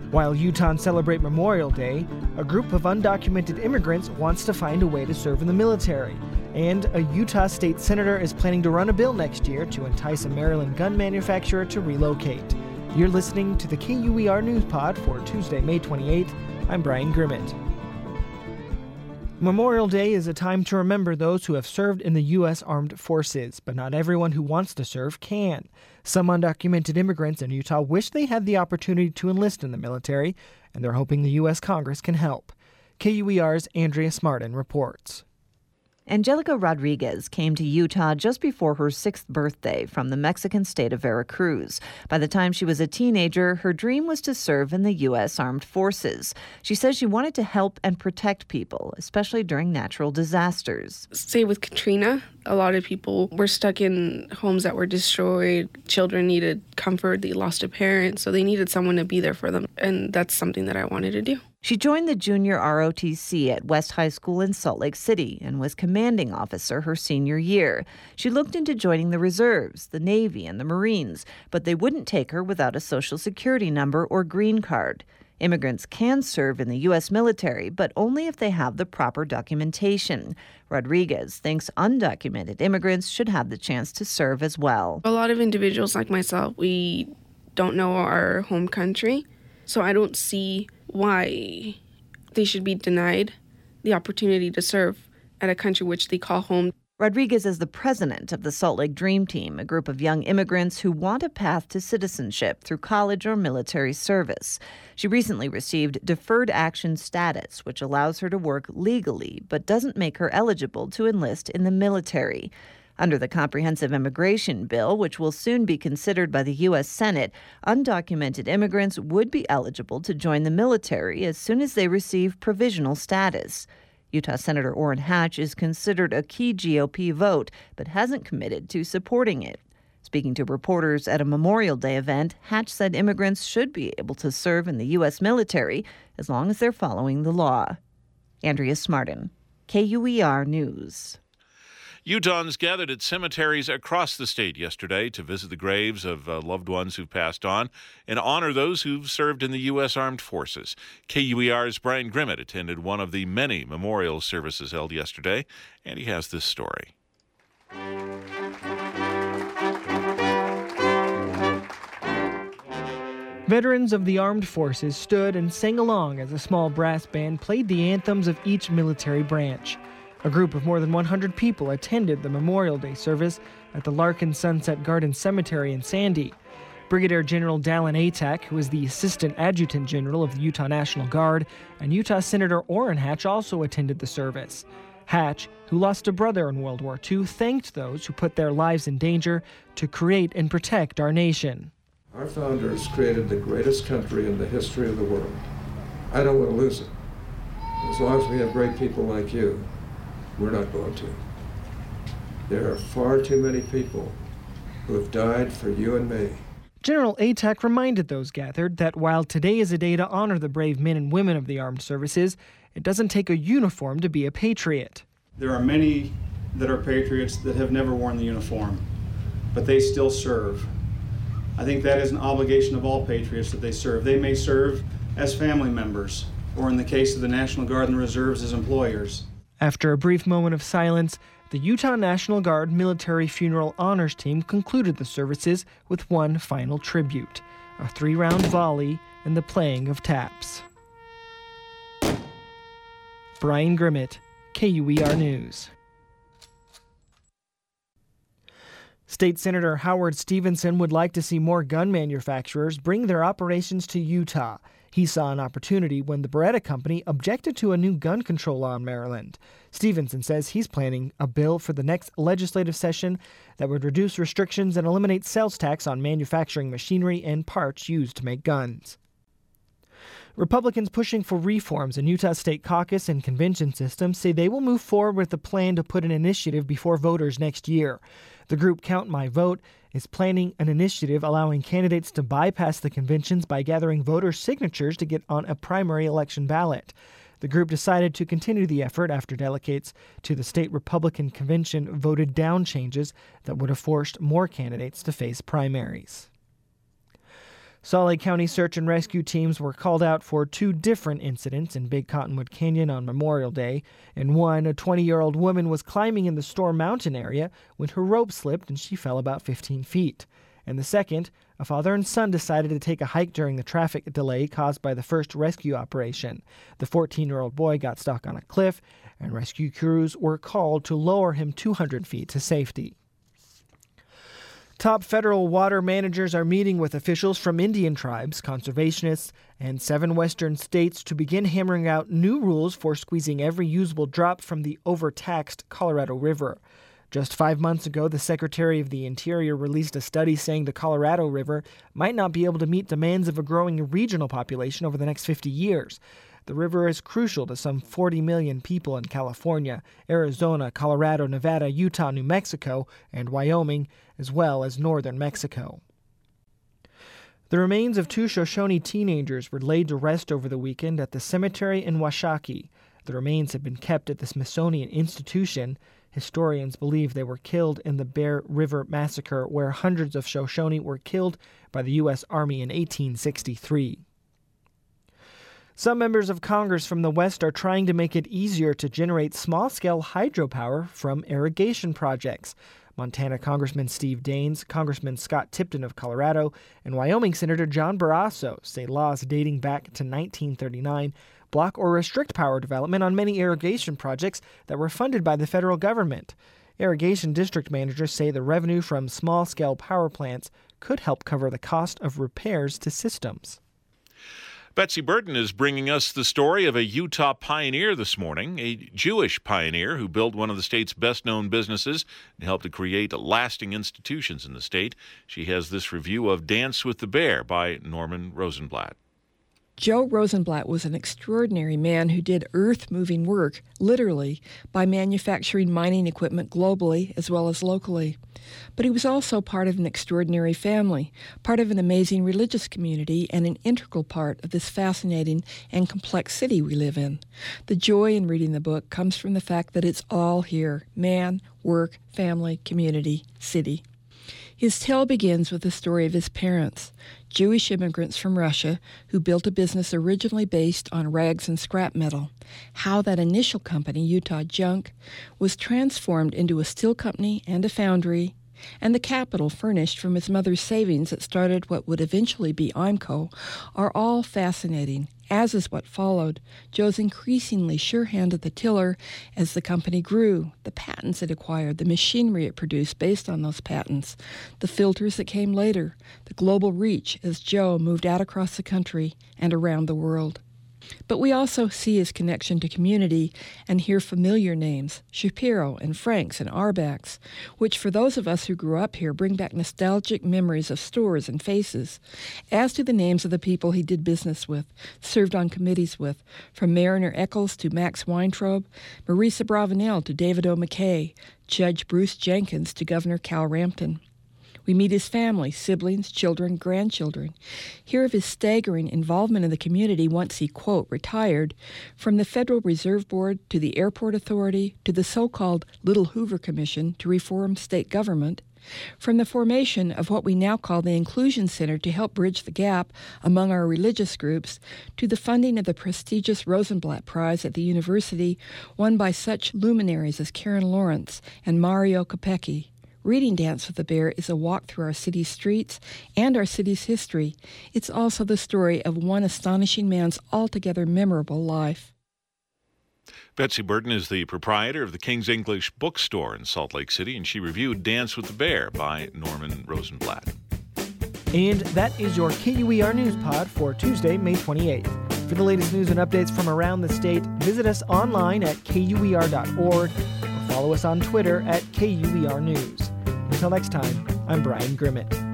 While Utahns celebrate Memorial Day, a group of undocumented immigrants wants to find a way to serve in the military. And a Utah state senator is planning to run a bill next year to entice a Maryland gun manufacturer to relocate. You're listening to the KUER News Pod for Tuesday, May 28th. I'm Brian Grimmett. Memorial Day is a time to remember those who have served in the U.S. Armed Forces, but not everyone who wants to serve can. Some undocumented immigrants in Utah wish they had the opportunity to enlist in the military, and they're hoping the U.S. Congress can help. KUER's Andrea Smartin reports. Angelica Rodriguez came to Utah just before her 6th birthday from the Mexican state of Veracruz. By the time she was a teenager, her dream was to serve in the U.S. Armed Forces. She says she wanted to help and protect people, especially during natural disasters. Say with Katrina, a lot of people were stuck in homes that were destroyed. Children needed comfort. They lost a parent, so they needed someone to be there for them. And that's something that I wanted to do. She joined the junior ROTC at West High School in Salt Lake City and was commanding officer her senior year. She looked into joining the reserves, the Navy, and the Marines, but they wouldn't take her without a Social Security number or green card. Immigrants can serve in the U.S. military, but only if they have the proper documentation. Rodriguez thinks undocumented immigrants should have the chance to serve as well. A lot of individuals like myself, we don't know our home country, so I don't see why they should be denied the opportunity to serve at a country which they call home. Rodriguez is the president of the Salt Lake Dream Team, a group of young immigrants who want a path to citizenship through college or military service. She recently received deferred action status, which allows her to work legally but doesn't make her eligible to enlist in the military. Under the Comprehensive Immigration Bill, which will soon be considered by the U.S. Senate, undocumented immigrants would be eligible to join the military as soon as they receive provisional status. Utah Senator Orrin Hatch is considered a key GOP vote, but hasn't committed to supporting it. Speaking to reporters at a Memorial Day event, Hatch said immigrants should be able to serve in the U.S. military as long as they're following the law. Andrea Smartin, KUER News. Utahns gathered at cemeteries across the state yesterday to visit the graves of loved ones who've passed on and honor those who've served in the U.S. Armed Forces. KUER's Brian Grimmett attended one of the many memorial services held yesterday, and he has this story. Veterans of the armed forces stood and sang along as a small brass band played the anthems of each military branch. A group of more than 100 people attended the Memorial Day service at the Larkin Sunset Garden Cemetery in Sandy. Brigadier General Dallin Atack, who is the Assistant Adjutant General of the Utah National Guard, and Utah Senator Orrin Hatch also attended the service. Hatch, who lost a brother in World War II, thanked those who put their lives in danger to create and protect our nation. Our founders created the greatest country in the history of the world. I don't want to lose it. As long as we have great people like you, we're not going to. There are far too many people who have died for you and me. General Atack reminded those gathered that while today is a day to honor the brave men and women of the armed services, it doesn't take a uniform to be a patriot. There are many that are patriots that have never worn the uniform, but they still serve. I think that is an obligation of all patriots that they serve. They may serve as family members, or in the case of the National Guard and the Reserves, as employers. After a brief moment of silence, the Utah National Guard Military Funeral Honors Team concluded the services with one final tribute, a 3-round volley and the playing of taps. Brian Grimmett, KUER News. State Senator Howard Stevenson would like to see more gun manufacturers bring their operations to Utah. He saw an opportunity when the Beretta Company objected to a new gun control law in Maryland. Stevenson says he's planning a bill for the next legislative session that would reduce restrictions and eliminate sales tax on manufacturing machinery and parts used to make guns. Republicans pushing for reforms in Utah State caucus and convention systems say they will move forward with a plan to put an initiative before voters next year. The group Count My Vote is planning an initiative allowing candidates to bypass the conventions by gathering voters' signatures to get on a primary election ballot. The group decided to continue the effort after delegates to the state Republican convention voted down changes that would have forced more candidates to face primaries. Salt Lake County search and rescue teams were called out for 2 different incidents in Big Cottonwood Canyon on Memorial Day. In one, a 20-year-old woman was climbing in the Storm Mountain area when her rope slipped and she fell about 15 feet. In the second, a father and son decided to take a hike during the traffic delay caused by the first rescue operation. The 14-year-old boy got stuck on a cliff, and rescue crews were called to lower him 200 feet to safety. Top federal water managers are meeting with officials from Indian tribes, conservationists, and 7 western states to begin hammering out new rules for squeezing every usable drop from the overtaxed Colorado River. Just 5 months ago, the Secretary of the Interior released a study saying the Colorado River might not be able to meet demands of a growing regional population over the next 50 years. The river is crucial to some 40 million people in California, Arizona, Colorado, Nevada, Utah, New Mexico, and Wyoming, as well as northern Mexico. The remains of 2 Shoshone teenagers were laid to rest over the weekend at the cemetery in Washakie. The remains have been kept at the Smithsonian Institution. Historians believe they were killed in the Bear River Massacre, where hundreds of Shoshone were killed by the U.S. Army in 1863. Some members of Congress from the West are trying to make it easier to generate small-scale hydropower from irrigation projects. Montana Congressman Steve Daines, Congressman Scott Tipton of Colorado, and Wyoming Senator John Barrasso say laws dating back to 1939 block or restrict power development on many irrigation projects that were funded by the federal government. Irrigation district managers say the revenue from small-scale power plants could help cover the cost of repairs to systems. Betsy Burton is bringing us the story of a Utah pioneer this morning, a Jewish pioneer who built one of the state's best-known businesses and helped to create lasting institutions in the state. She has this review of Dance with the Bear by Norman Rosenblatt. Joe Rosenblatt was an extraordinary man who did earth-moving work, literally, by manufacturing mining equipment globally as well as locally. But he was also part of an extraordinary family, part of an amazing religious community, and an integral part of this fascinating and complex city we live in. The joy in reading the book comes from the fact that it's all here: man, work, family, community, city. His tale begins with the story of his parents, Jewish immigrants from Russia who built a business originally based on rags and scrap metal, how that initial company, Utah Junk, was transformed into a steel company and a foundry, and the capital furnished from his mother's savings that started what would eventually be IMCO, are all fascinating, as is what followed, Joe's increasingly sure hand at the tiller as the company grew, the patents it acquired, the machinery it produced based on those patents, the filters that came later, the global reach as Joe moved out across the country and around the world. But we also see his connection to community and hear familiar names, Shapiro and Franks and Arbach's, which for those of us who grew up here bring back nostalgic memories of stores and faces, as do the names of the people he did business with, served on committees with, from Mariner Eccles to Max Weintraub, Marisa Bravanel to David O. McKay, Judge Bruce Jenkins to Governor Cal Rampton. We meet his family, siblings, children, grandchildren. Hear of his staggering involvement in the community once he, quote, retired from the Federal Reserve Board to the Airport Authority to the so-called Little Hoover Commission to reform state government, from the formation of what we now call the Inclusion Center to help bridge the gap among our religious groups, to the funding of the prestigious Rosenblatt Prize at the university, won by such luminaries as Karen Lawrence and Mario Capecchi. Reading Dance with the Bear is a walk through our city's streets and our city's history. It's also the story of one astonishing man's altogether memorable life. Betsy Burton is the proprietor of the King's English Bookstore in Salt Lake City, and she reviewed Dance with the Bear by Norman Rosenblatt. And that is your KUER News Pod for Tuesday, May 28th. For the latest news and updates from around the state, visit us online at KUER.org or follow us on Twitter at KUER News. Until next time, I'm Brian Grimmett.